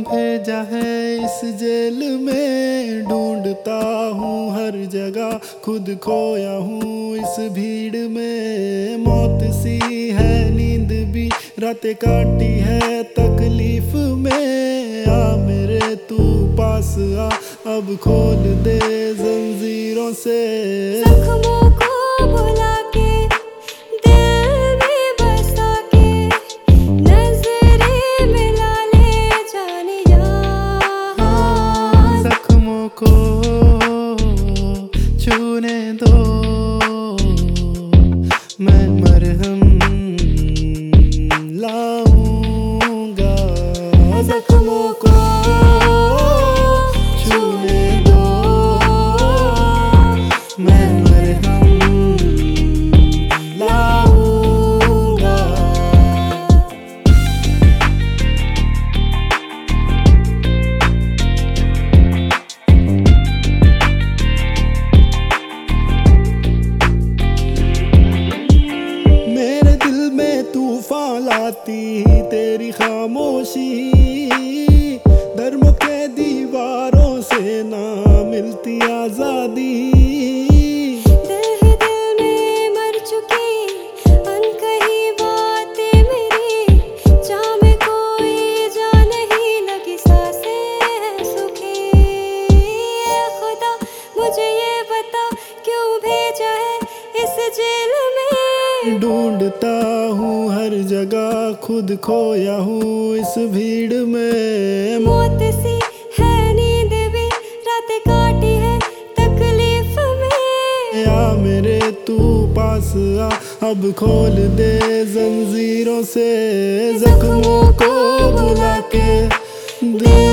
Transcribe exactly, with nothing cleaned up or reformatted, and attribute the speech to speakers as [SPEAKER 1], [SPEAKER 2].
[SPEAKER 1] भेजा है इस जेल में, ढूंढता हूँ हर जगह, खुद खोया हूँ इस भीड़ में। मौत सी है नींद भी, रातें काटी है तकलीफ में। आ मेरे तू पास आ, अब खोल दे जंजीरों से।
[SPEAKER 2] जख्मों को भुला के, दिल में बसा के, नजरें मिला ले जाने जा।
[SPEAKER 1] जख्मों को छूने दो, मैं मरहम लाऊंगा। जख्मों को छूने दो, मैं मरहम लाऊंगा। मेरे दिल में तूफान लाती तेरी खामोशी, धर्मों के दीवारों से ना मिलती आजादी।
[SPEAKER 2] दिल ही दिल में मर चुकी अनकही बातें मेरी, जहाँ में कोई जान नहीं लगी, सांसें हैं सूखी। ऐ खुदा मुझे ये बता, क्यों भेजा है इस जेल में।
[SPEAKER 1] ढूंढता हूँ हर जगह, खुद खोया हूँ इस भीड़ में।
[SPEAKER 2] मौत सी है नींद भी, रातें काटी है तकलीफ में।
[SPEAKER 1] आ मेरे तू पास आ, अब खोल दे जंजीरों से। जख्मों को भुला के, दिल